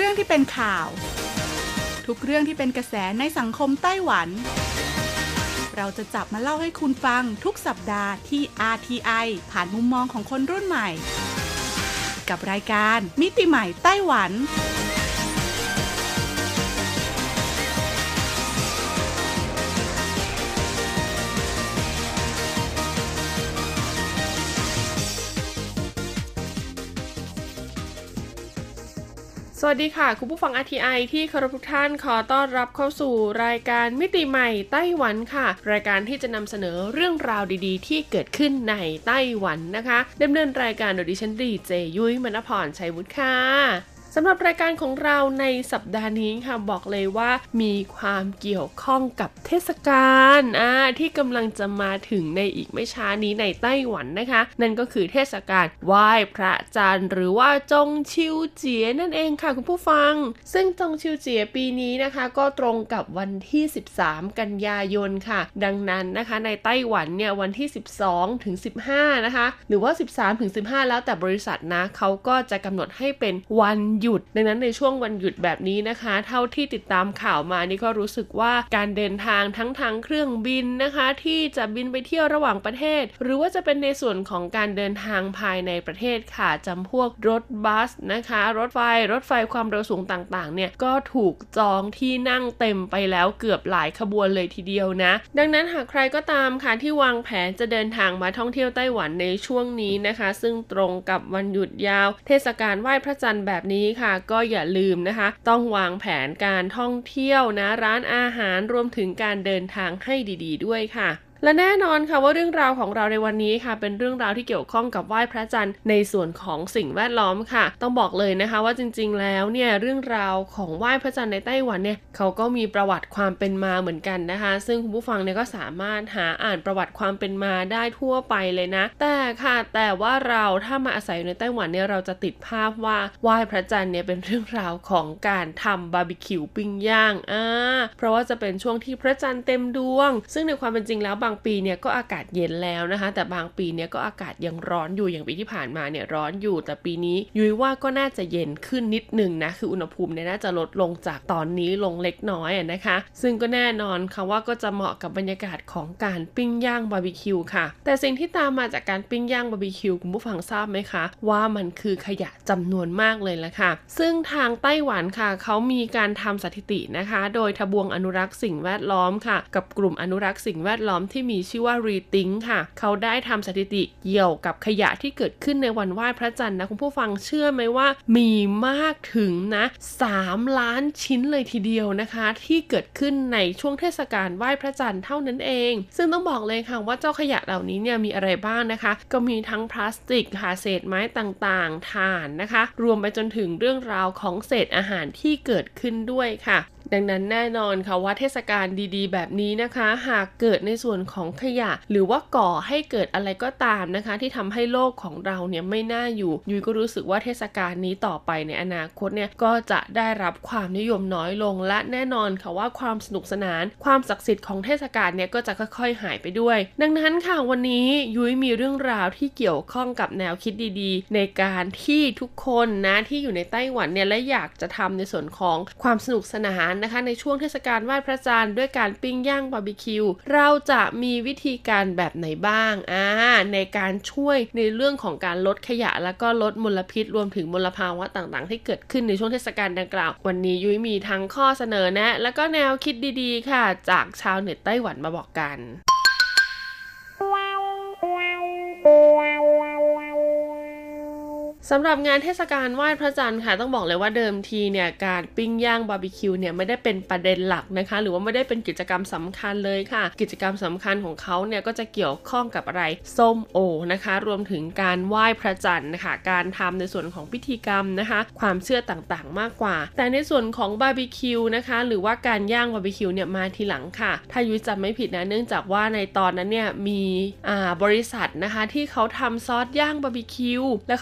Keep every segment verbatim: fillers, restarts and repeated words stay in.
รื่องที่เป็นข่าวทุกเรื่องที่เป็นกระแสในสังคมไต้หวันเราจะจับมาเล่าให้คุณฟังทุกสัปดาห์ที่ อาร์ ที ไอ ผ่านมุมมองของคนรุ่นใหม่กับรายการมิติใหม่ไต้หวันสวัสดีค่ะคุณผู้ฟัง อาร์ ที ไอ ที่เคารพทุกท่านขอต้อนรับเข้าสู่รายการมิติใหม่ไต้หวันค่ะรายการที่จะนำเสนอเรื่องราวดีๆที่เกิดขึ้นในไต้หวันนะคะดำเนินรายการโดยดิฉันดีเจยุ้ยมณพรชัยวุฒิค่ะสำหรับรายการของเราในสัปดาห์นี้ค่ะบอกเลยว่ามีความเกี่ยวข้องกับเทศกาลอ่าที่กำลังจะมาถึงในอีกไม่ช้านี้ในไต้หวันนะคะนั่นก็คือเทศกาลไหว้พระจันทร์หรือว่าจงชิวเจี๋ยนั่นเองค่ะคุณผู้ฟังซึ่งจงชิวเจี๋ยปีนี้นะคะก็ตรงกับวันที่สิบสามกันยายนค่ะดังนั้นนะคะในไต้หวันเนี่ยวันที่สิบสองถึงสิบห้านะคะหรือว่าสิบสามถึงสิบห้าแล้วแต่บริษัทนะเขาก็จะกำหนดให้เป็นวันหยุดดังนั้นในช่วงวันหยุดแบบนี้นะคะเท่าที่ติดตามข่าวมานี่ก็รู้สึกว่าการเดินทางทั้งทางเครื่องบินนะคะที่จะบินไปเที่ยวระหว่างประเทศหรือว่าจะเป็นในส่วนของการเดินทางภายในประเทศค่ะจำพวกรถบัสนะคะรถไฟรถไฟความเร็วสูงต่างๆเนี่ยก็ถูกจองที่นั่งเต็มไปแล้วเกือบหลายขบวนเลยทีเดียวนะดังนั้นหากใครก็ตามค่ะที่วางแผนจะเดินทางมาท่องเที่ยวไต้หวันในช่วงนี้นะคะซึ่งตรงกับวันหยุดยาวเทศกาลไหว้พระจันทร์แบบนี้ค่ะก็อย่าลืมนะคะต้องวางแผนการท่องเที่ยวนะร้านอาหารรวมถึงการเดินทางให้ดีๆด้วยค่ะและแน่นอนค่ะว่าเรื่องราวของเราในวันนี้ค่ะเป็นเรื่องราวที่เกี่ยวข้องกับไหว้พระจันทร์ในส่วนของสิ่งแวดล้อมค่ะต้องบอกเลยนะคะว่าจริงๆแล้วเนี่ยเรื่องราวของไหว้พระจันทร์ในไต้หวันเนี่ยเขาก็มีประวัติความเป็นมาเหมือนกันนะคะซึ่งคุณผู้ฟังเนี่ยก็สามารถหาอ่านประวัติความเป็นมาได้ทั่วไปเลยนะแต่ค่ะแต่ว่าเราถ้ามาอาศัยอยู่ในไต้หวันเนี่ยเราจะติดภาพว่าไหว้พระจันทร์เนี่ยเป็นเรื่องราวของการทำบาร์บีคิวปิ้งย่างอ่าเพราะว่าจะเป็นช่วงที่พระจันทร์เต็มดวงซึ่งในความเป็นจริงแล้วบางปีเนี่ยก็อากาศเย็นแล้วนะคะแต่บางปีเนี่ยก็อากาศยังร้อนอยู่อย่างปีที่ผ่านมาเนี่ยร้อนอยู่แต่ปีนี้ยุ้ยว่าก็น่าจะเย็นขึ้นนิดนึงนะคืออุณหภูมิเนี่ยน่าจะลดลงจากตอนนี้ลงเล็กน้อยอ่ะนะคะซึ่งก็แน่นอนค่ะว่าก็จะเหมาะกับบรรยากาศของการปิ้งย่างบาร์บีคิวค่ะแต่สิ่งที่ตามมาจากการปิ้งย่างบาร์บีคิวคุณผู้ฟังทราบไหมคะว่ามันคือขยะจำนวนมากเลยละค่ะซึ่งทางไต้หวันค่ะเขามีการทำสถิตินะคะโดยทบวงอนุรักษ์สิ่งแวดล้อมค่ะกับกลุ่มอนุรักษ์สิ่งแวดล้อมที่มีชื่อว่ารีทิงค่ะเขาได้ทำสถิติเกี่ยวกับขยะที่เกิดขึ้นในวันไหว้พระจันทร์นะคุณผู้ฟังเชื่อไหมว่ามีมากถึงนะสามล้านชิ้นเลยทีเดียวนะคะที่เกิดขึ้นในช่วงเทศกาลไหว้พระจันทร์เท่านั้นเองซึ่งต้องบอกเลยค่ะว่าเจ้าขยะเหล่านี้เนี่ยมีอะไรบ้างนะคะก็มีทั้งพลาสติกค่ะเศษไม้ต่างๆถ่านนะคะรวมไปจนถึงเรื่องราวของเศษอาหารที่เกิดขึ้นด้วยค่ะดังนั้นแน่นอนค่ะว่าเทศกาลดีๆแบบนี้นะคะหากเกิดในส่วนของขยะหรือว่าก่อให้เกิดอะไรก็ตามนะคะที่ทำให้โลกของเราเนี่ยไม่น่าอยู่ยุ้ยก็รู้สึกว่าเทศกาลนี้ต่อไปในอนาคตเนี่ยก็จะได้รับความนิยมน้อยลงและแน่นอนค่ะว่าความสนุกสนานความศักดิ์สิทธิ์ของเทศกาลเนี่ยก็จะค่อยๆหายไปด้วยดังนั้นค่ะวันนี้ยุ้ยมีเรื่องราวที่เกี่ยวข้องกับแนวคิดดีๆในการที่ทุกคนนะที่อยู่ในไต้หวันเนี่ยและอยากจะทำในส่วนของความสนุกสนานนะคะในช่วงเทศกาลไหว้พระจันทร์ด้วยการปิ้งย่างบาร์บีคิวเราจะมีวิธีการแบบไหนบ้างอ่าในการช่วยในเรื่องของการลดขยะแล้วก็ลดมลพิษรวมถึงมลภาวะต่างๆที่เกิดขึ้นในช่วงเทศกาลดังกล่าววันนี้ยุ้ยมีทั้งข้อเสนอแนะและก็แนวคิดดีๆค่ะจากชาวเน็ตไต้หวันมาบอกกันสำหรับงานเทศกาลไหว้พระจันทร์ค่ะต้องบอกเลยว่าเดิมทีเนี่ยการปิ้งย่างบาร์บีคิวเนี่ยไม่ได้เป็นประเด็นหลักนะคะหรือว่าไม่ได้เป็นกิจกรรมสำคัญเลยค่ะกิจกรรมสำคัญของเขาเนี่ยก็จะเกี่ยวข้องกับอะไรส้มโอนะคะรวมถึงการไหว้พระจันทร์นะคะการทำในส่วนของพิธีกรรมนะคะความเชื่อต่างๆมากกว่าแต่ในส่วนของบาร์บีคิวนะคะหรือว่าการย่างบาร์บีคิวเนี่ยมาทีหลังค่ะถ้ายุ้ยจำไม่ผิดนะเนื่องจากว่าในตอนนั้นเนี่ยมีอ่าบริษัทนะคะที่เขาทำซอสย่างบาร์บีคิวแล้วเขาก็รู้สึก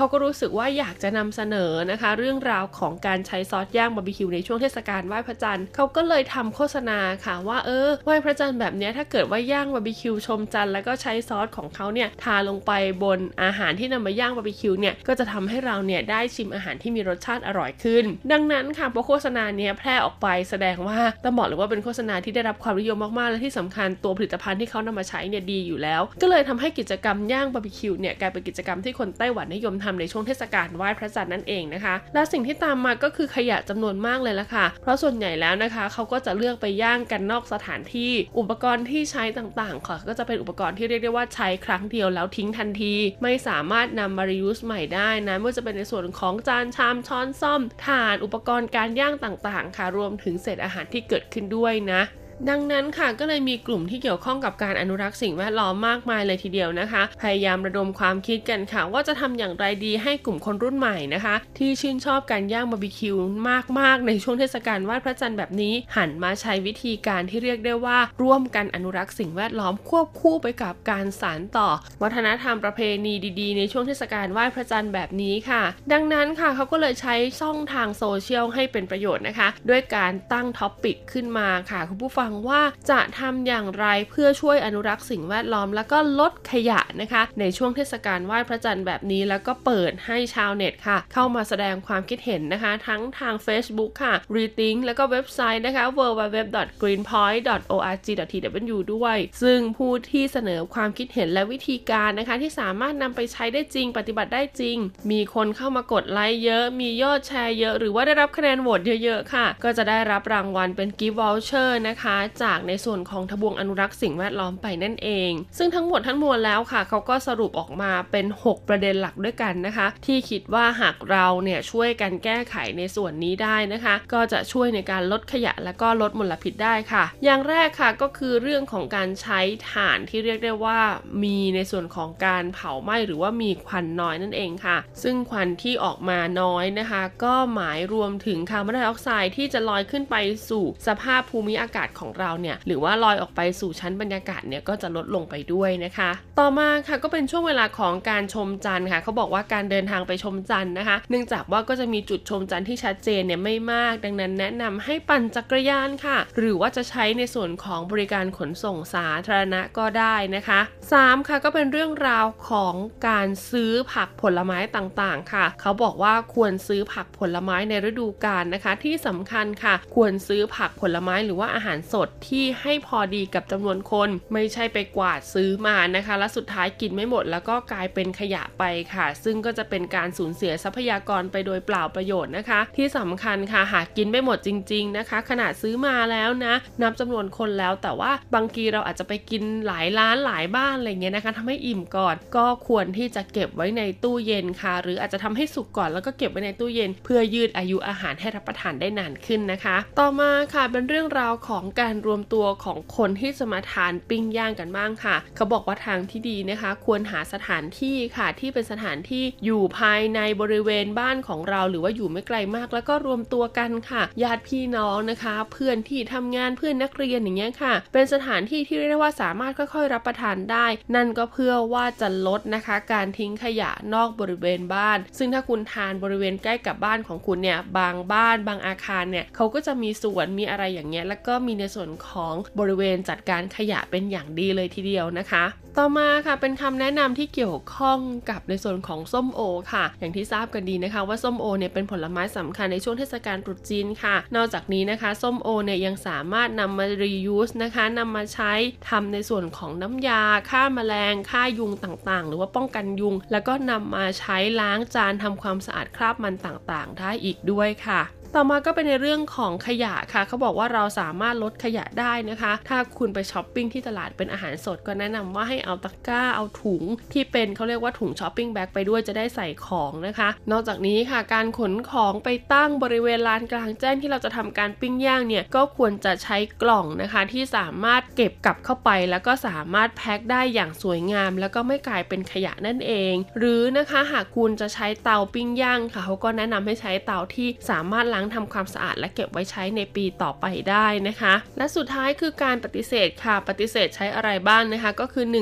กว่าอยากจะนำเสนอนะคะเรื่องราวของการใช้ซอสย่างบาร์บีคิวในช่วงเทศกาลไหว้พระจันทร์เขาก็เลยทำโฆษณาค่ะว่าเออไหว้พระจันทร์แบบนี้ถ้าเกิดว่าย่างบาร์บีคิวชมจันทร์แล้วก็ใช้ซอสของเขาเนี่ยทาลงไปบนอาหารที่นำมาย่างบาร์บีคิวเนี่ยก็จะทำให้เราเนี่ยได้ชิมอาหารที่มีรสชาติอร่อยขึ้นดังนั้นค่ะพอโฆษณาเนี่ยแพร่ออกไปแสดงว่าต้องบอกเลยว่าเป็นโฆษณาที่ได้รับความนิยมมากๆและที่สำคัญตัวผลิตภัณฑ์ที่เขานำมาใช้เนี่ยดีอยู่แล้วก็เลยทำให้กิจกรรมย่างบาร์บีคิวเนี่ยกลายเป็นกิจกรรมที่คนไต้หวันนิยมทำในช่วงเทศกาลไหว้พระจันทร์นั่นเองนะคะและสิ่งที่ตามมาก็คือขยะจำนวนมากเลยละค่ะเพราะส่วนใหญ่แล้วนะคะเขาก็จะเลือกไปย่างกันนอกสถานที่อุปกรณ์ที่ใช้ต่างๆค่ะก็จะเป็นอุปกรณ์ที่เรียกได้ว่าใช้ครั้งเดียวแล้วทิ้งทันทีไม่สามารถนำมา reuse ใหม่ได้นะไม่ว่าจะเป็นในส่วนของจานชามช้อนส้อมถ่านอุปกรณ์การย่างต่างๆค่ะรวมถึงเศษอาหารที่เกิดขึ้นด้วยนะดังนั้นค่ะก็เลยมีกลุ่มที่เกี่ยวข้องกับการอนุรักษ์สิ่งแวดล้อมมากมายเลยทีเดียวนะคะพยายามระดมความคิดกันค่ะว่าจะทำอย่างไรดีให้กลุ่มคนรุ่นใหม่นะคะที่ชื่นชอบการย่างบาร์บีคิวมากๆในช่วงเทศกาลไหว้พระจันทร์แบบนี้หันมาใช้วิธีการที่เรียกได้ว่าร่วมกันอนุรักษ์สิ่งแวดล้อมควบคู่ไปกับการสานต่อวัฒนธรรมประเพณีดีๆในช่วงเทศกาลไหว้พระจันทร์แบบนี้ค่ะดังนั้นค่ะเขาก็เลยใช้ช่องทางโซเชียลให้เป็นประโยชน์นะคะด้วยการตั้งท็อปปิกขึ้นมาค่ะคุณผู้ฟังว่าจะทำอย่างไรเพื่อช่วยอนุรักษ์สิ่งแวดล้อมแล้วก็ลดขยะนะคะในช่วงเทศกาลไหว้พระจันทร์แบบนี้แล้วก็เปิดให้ชาวเน็ตค่ะเข้ามาแสดงความคิดเห็นนะคะทั้งทาง Facebook ค่ะ Rethink แล้วก็เว็บไซต์นะคะ ดับเบิลยู ดับเบิลยู ดับเบิลยู ดอท กรีนพอยต์ ดอท โอ อาร์ จี ดอท ที ดับเบิลยู ด้วยซึ่งผู้ที่เสนอความคิดเห็นและวิธีการนะคะที่สามารถนำไปใช้ได้จริงปฏิบัติได้จริงมีคนเข้ามากดไลค์เยอะมียอดแชร์เยอะหรือว่าได้รับคะแนนโหวตเยอะๆค่ะก็จะได้รับรางวัลเป็น Gift Voucher นะคะจากในส่วนของทบวงอนุรักษ์สิ่งแวดล้อมไปนั่นเองซึ่งทั้งหมดทั้งมวลแล้วค่ะเขาก็สรุปออกมาเป็นหกประเด็นหลักด้วยกันนะคะที่คิดว่าหากเราเนี่ยช่วยกันแก้ไขในส่วนนี้ได้นะคะก็จะช่วยในการลดขยะและก็ลดมลพิษได้ค่ะอย่างแรกค่ะก็คือเรื่องของการใช้ถ่านที่เรียกได้ว่ามีในส่วนของการเผาไหม้หรือว่ามีควันน้อยนั่นเองค่ะซึ่งควันที่ออกมาน้อยนะคะก็หมายรวมถึงคาร์บอนไดออกไซด์ที่จะลอยขึ้นไปสู่สภาพภูมิอากาศของเราเนี่ยหรือว่าลอยออกไปสู่ชั้นบรรยากาศเนี่ยก็จะลดลงไปด้วยนะคะต่อมาค่ะก็เป็นช่วงเวลาของการชมจันทร์ค่ะเขาบอกว่าการเดินทางไปชมจันทร์นะคะเนื่องจากว่าก็จะมีจุดชมจันทร์ที่ชัดเจนเนี่ยไม่มากดังนั้นแนะนำให้ปั่นจักรยานค่ะหรือว่าจะใช้ในส่วนของบริการขนส่งสาธารณะก็ได้นะคะสามค่ะก็เป็นเรื่องราวของการซื้อผักผลไม้ต่างๆค่ะเขาบอกว่าควรซื้อผักผลไม้ในฤดูกาลนะคะที่สำคัญค่ะควรซื้อผักผลไม้หรือว่าอาหารสดที่ให้พอดีกับจำนวนคนไม่ใช่ไปกวาดซื้อมานะคะและสุดท้ายกินไม่หมดแล้วก็กลายเป็นขยะไปค่ะซึ่งก็จะเป็นการสูญเสียทรัพยากรไปโดยเปล่าประโยชน์นะคะที่สำคัญค่ะหากกินไม่หมดจริงๆนะคะขนาดซื้อมาแล้วนะนับจำนวนคนแล้วแต่ว่าบางทีเราอาจจะไปกินหลายร้านหลายบ้านอะไรเงี้ยนะคะทำให้อิ่มก่อนก็ควรที่จะเก็บไว้ในตู้เย็นค่ะหรืออาจจะทำให้สุกก่อนแล้วก็เก็บไว้ในตู้เย็นเพื่อยืดอายุอาหารให้รับประทานได้นานขึ้นนะคะต่อมาค่ะเป็นเรื่องราวของการรวมตัวของคนที่จะมาทานปิ้งย่างกันบ้างค่ะเขาบอกว่าทางที่ดีนะคะควรหาสถานที่ค่ะที่เป็นสถานที่อยู่ภายในบริเวณบ้านของเราหรือว่าอยู่ไม่ไกลมากแล้วก็รวมตัวกันค่ะญาติพี่น้องนะคะเพื่อนที่ทำงานเพื่อนนักเรียนอย่างเงี้ยค่ะเป็นสถานที่ที่เรียกได้ว่าสามารถค่อยๆรับประทานได้นั่นก็เพื่อว่าจะลดนะคะการทิ้งขยะนอกบริเวณบ้านซึ่งถ้าคุณทานบริเวณใกล้กับบ้านของคุณเนี่ยบางบ้านบางอาคารเนี่ยเขาก็จะมีสวนมีอะไรอย่างเงี้ยแล้วก็มีในส่วนของบริเวณจัดการขยะเป็นอย่างดีเลยทีเดียวนะคะต่อมาค่ะเป็นคำแนะนำที่เกี่ยวข้องกับในส่วนของส้มโอค่ะอย่างที่ทราบกันดีนะคะว่าส้มโอเนี่ยเป็นผลไม้สำคัญในช่วงเทศกาลตรุษจีนค่ะนอกจากนี้นะคะส้มโอเนี่ยยังสามารถนำมา reuse นะคะนำมาใช้ทำในส่วนของน้ำยาฆ่าแมลงฆ่ายุงต่างๆหรือว่าป้องกันยุงแล้วก็นำมาใช้ล้างจานทำความสะอาดคราบมันต่างๆได้อีกด้วยค่ะต่อมาก็เป็นในเรื่องของขยะค่ะเขาบอกว่าเราสามารถลดขยะได้นะคะถ้าคุณไปช้อปปิ้งที่ตลาดเป็นอาหารสดก็แนะนำว่าให้เอาตะกร้าเอาถุงที่เป็นเขาเรียกว่าถุงช้อปปิ้งแบ็คไปด้วยจะได้ใส่ของนะคะนอกจากนี้ค่ะการขนของไปตั้งบริเวณลานกลางแจ้งที่เราจะทำการปิ้งย่างเนี่ยก็ควรจะใช้กล่องนะคะที่สามารถเก็บกลับเข้าไปแล้วก็สามารถแพ็คได้อย่างสวยงามแล้วก็ไม่กลายเป็นขยะนั่นเองหรือนะคะหากคุณจะใช้เตาปิ้งย่างค่ะเขาก็แนะนำให้ใช้เตาที่สามารถล้างทำความสะอาดและเก็บไว้ใช้ในปีต่อไปได้นะคะและสุดท้ายคือการปฏิเสธค่ะปฏิเสธใช้อะไรบ้างนะคะก็คือหนึ่ง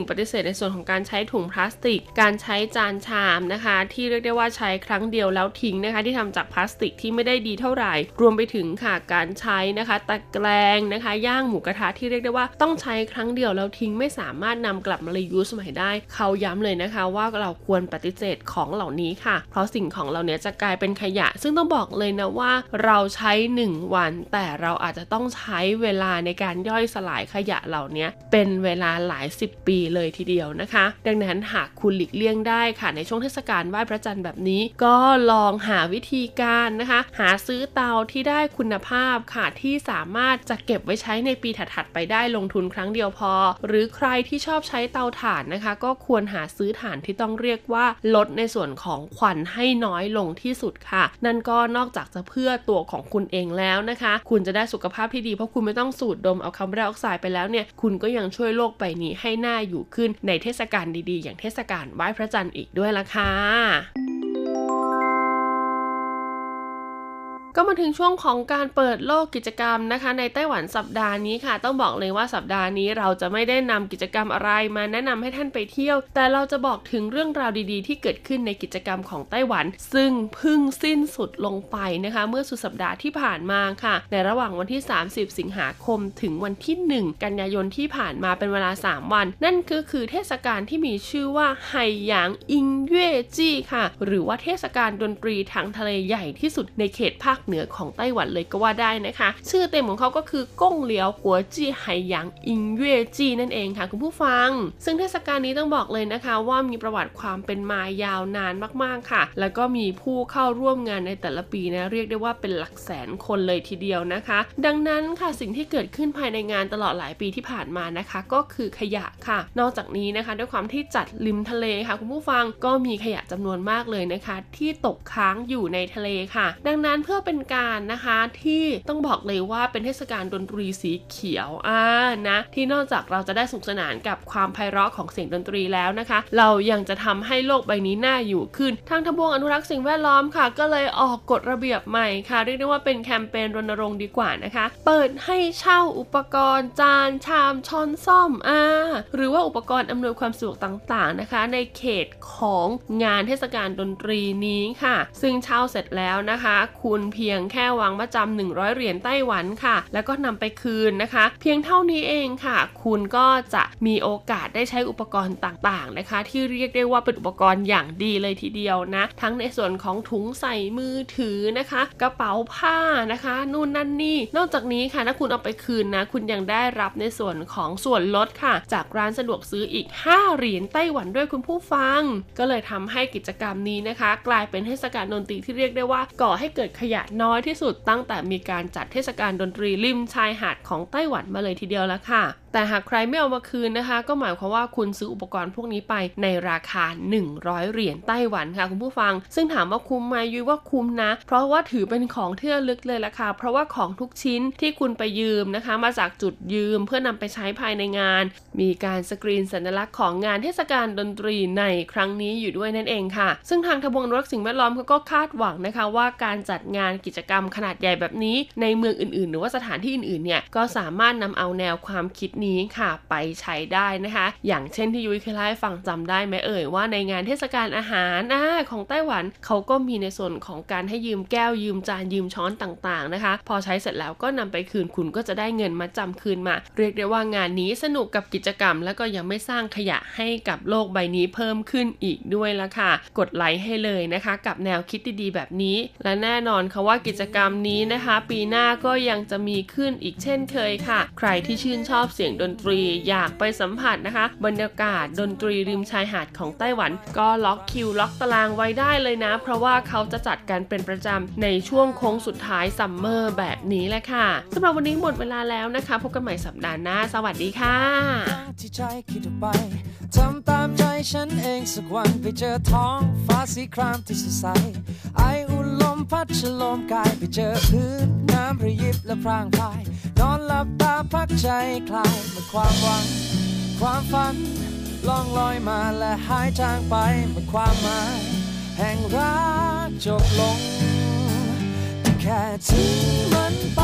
ปฏิเสธในส่วนของการใช้ถุงพลาสติกการใช้จานชามนะคะที่เรียกได้ว่าใช้ครั้งเดียวแล้วทิ้งนะคะที่ทำจากพลาสติกที่ไม่ได้ดีเท่าไหร่รวมไปถึงค่ะการใช้นะคะตะแกรงนะคะย่างหมูกระทะที่เรียกได้ว่าต้องใช้ครั้งเดียวแล้วทิ้งไม่สามารถนำกลับมารียูสใหม่ได้เขาย้ำเลยนะคะว่าเราควรปฏิเสธของเหล่านี้ค่ะเพราะสิ่งของเหล่านี้จะกลายเป็นขยะซึ่งต้องบอกเลยนะว่าเราใช้หนึ่งวันแต่เราอาจจะต้องใช้เวลาในการย่อยสลายขยะเหล่านี้เป็นเวลาหลายสิบปีเลยทีเดียวนะคะดังนั้นหากคุณหลีกเลี่ยงได้ค่ะในช่วงเทศกาลไหว้พระจันทร์แบบนี้ก็ลองหาวิธีการนะคะหาซื้อเตาที่ได้คุณภาพค่ะที่สามารถจะเก็บไว้ใช้ในปีถัดๆไปได้ลงทุนครั้งเดียวพอหรือใครที่ชอบใช้เตาถ่านนะคะก็ควรหาซื้อถ่านที่ต้องเรียกว่าลดในส่วนของควันให้น้อยลงที่สุดค่ะนั่นก็นอกจากจะเพื่อตัวของคุณเองแล้วนะคะคุณจะได้สุขภาพที่ดีเพราะคุณไม่ต้องสูดดมเอาคาร์บอนไดออกไซด์ไปแล้วเนี่ยคุณก็ยังช่วยโลกใบนี้ให้น่าอยู่ขึ้นในเทศกาลดีๆอย่างเทศกาลไหว้พระจันทร์อีกด้วยล่ะค่ะก็มาถึงช่วงของการเปิดโลกกิจกรรมนะคะในไต้หวันสัปดาห์นี้ค่ะต้องบอกเลยว่าสัปดาห์นี้เราจะไม่ได้นำกิจกรรมอะไรมาแนะนำให้ท่านไปเที่ยวแต่เราจะบอกถึงเรื่องราวดีๆที่เกิดขึ้นในกิจกรรมของไต้หวันซึ่งเพิ่งสิ้นสุดลงไปนะคะเมื่อสุดสัปดาห์ที่ผ่านมาค่ะในระหว่างวันที่สามสิบสิงหาคมถึงวันที่หนึ่งกันยายนที่ผ่านมาเป็นเวลาสามวันนั่นก็คือเทศกาลที่มีชื่อว่าไห่หยางอิงเย่จี้ค่ะหรือว่าเทศกาลดนตรีทางทะเลใหญ่ที่สุดในเขตภาคเหนือของไต้หวันเลยก็ว่าได้นะคะชื่อเต็มของเขาก็คือก้งเหลียวกัวจี้ไห่หยางอิงเย่จี้นั่นเองค่ะคุณผู้ฟังซึ่งเทศกาลนี้ต้องบอกเลยนะคะว่ามีประวัติความเป็นมายาวนานมากๆค่ะแล้วก็มีผู้เข้าร่วมงานในแต่ละปีนะเรียกได้ว่าเป็นหลักแสนคนเลยทีเดียวนะคะดังนั้นค่ะสิ่งที่เกิดขึ้นภายในงานตลอดหลายปีที่ผ่านมานะคะก็คือขยะค่ะนอกจากนี้นะคะด้วยความที่จัดริมทะเลค่ะคุณผู้ฟังก็มีขยะจำนวนมากเลยนะคะที่ตกค้างอยู่ในทะเลค่ะดังนั้นเพื่อเป็นการนะคะที่ต้องบอกเลยว่าเป็นเทศกาลดนตรีสีเขียวอ่านะที่นอกจากเราจะได้สนุกสนานกับความไพเราะของเสียงดนตรีแล้วนะคะเรายังจะทำให้โลกใบนี้น่าอยู่ขึ้นทางทบวงอนุรักษ์สิ่งแวดล้อมค่ะก็เลยออกกฎระเบียบใหม่ค่ะเรียกได้ว่าเป็นแคมเปญรณรงค์ดีกว่านะคะเปิดให้เช่าอุปกรณ์จานชามช้อนส้อมอ่าหรือว่าอุปกรณ์อำนวยความสะดวกต่างๆนะคะในเขตของงานเทศกาลดนตรีนี้ค่ะซึ่งเช่าเสร็จแล้วนะคะคุณเพียงแค่วางมัดจำหนึ่งร้อยเหรียญไต้หวันค่ะแล้วก็นำไปคืนนะคะเพียงเท่านี้เองค่ะคุณก็จะมีโอกาสได้ใช้อุปกรณ์ต่างๆนะคะที่เรียกได้ว่าเป็นอุปกรณ์อย่างดีเลยทีเดียวนะทั้งในส่วนของถุงใส่มือถือนะคะกระเป๋าผ้านะคะนู่นนั่นนี่นอกจากนี้ค่ะถ้าคุณเอาไปคืนนะคุณยังได้รับในส่วนของส่วนลดค่ะจากร้านสะดวกซื้ออีกห้าเหรียญไต้หวันด้วยคุณผู้ฟังก็เลยทำให้กิจกรรมนี้นะคะกลายเป็นเทศกาลดนตรีที่เรียกได้ว่าก่อให้เกิดขยะน้อยที่สุดตั้งแต่มีการจัดเทศกาลดนตรีริมชายหาดของไต้หวันมาเลยทีเดียวแล้วค่ะแต่หากใครไม่เอามาคืนนะคะก็หมายความว่าคุณซื้ออุปกรณ์พวกนี้ไปในราคาหนึ่งร้อยเหรียญไต้หวันค่ะคุณผู้ฟังซึ่งถามว่าคุ้มไหมยุ้ยว่าคุ้มนะเพราะว่าถือเป็นของที่ระลึกเลยละค่ะเพราะว่าของทุกชิ้นที่คุณไปยืมนะคะมาจากจุดยืมเพื่อนำไปใช้ภายในงานมีการสกรีนสัญลักษณ์ของงานเทศกาลดนตรีในครั้งนี้อยู่ด้วยนั่นเองค่ะซึ่งทางทบวงอนุรักษ์สิ่งแวดล้อมเขาก็คาดหวังนะคะว่าการจัดงานกิจกรรมขนาดใหญ่แบบนี้ในเมืองอื่นๆหรือว่าสถานที่อื่นๆเนี่ยก็สามารถนำเอาแนวความคิดนี้ค่ะไปใช้ได้นะคะอย่างเช่นที่ยุ้ยเคยเล่าให้ฟังจำได้ไหมเอ่ยว่าในงานเทศกาลอาหารอ่าของไต้หวันเขาก็มีในส่วนของการให้ยืมแก้วยืมจานยืมช้อนต่างๆนะคะพอใช้เสร็จแล้วก็นำไปคืนคุณก็จะได้เงินมาจำคืนมาเรียกได้ว่างานนี้สนุกกับกิจกรรมแล้วก็ยังไม่สร้างขยะให้กับโลกใบนี้เพิ่มขึ้นอีกด้วยละค่ะกดไลค์ให้เลยนะคะกับแนวคิดดีๆแบบนี้และแน่นอนค่ะว่ากิจกรรมนี้นะคะปีหน้าก็ยังจะมีขึ้นอีกเช่นเคยค่ะใครที่ชื่นชอบเสียงดนตรีอยากไปสัมผัสนะคะบรรยากาศดนตรีริมชายหาดของไต้หวันก็ล็อกคิวล็อกตารางไว้ได้เลยนะเพราะว่าเขาจะจัดกันเป็นประจำในช่วงโค้งสุดท้ายซัมเมอร์แบบนี้แหละค่ะสำหรับวันนี้หมดเวลาแล้วนะคะพบกันใหม่สัปดาห์หน้าสวัสดีค่ะที่ใจคิดไปทำตามใจฉันเองสักวันไปเจอท้องฟ้าสีครามที่สดใสไออุ่นลมพัดฉลมกายไปเจอพื้นน้ำระยิบและพรางพายนอนหลับตาพักใจคลายเมื่อความหวังความฝันล่องลอยมาและหายจางไปเมื่อความหมายแห่งรักจบลงแค่ทิ้งมันไป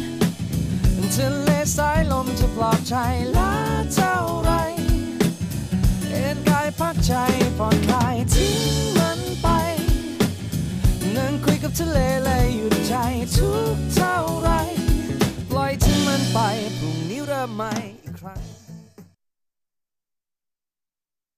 ทะเลสายลมจะปลอบใจและเท่าไรพักใจผ่อนคลายทิ้งมันไปนั่งคุยกับทะเลเลยหยุดใจทุกเท่าไรปล่อยทิ้งมันไปพรุ่งนี้เริ่มใหม่อีกครั้ง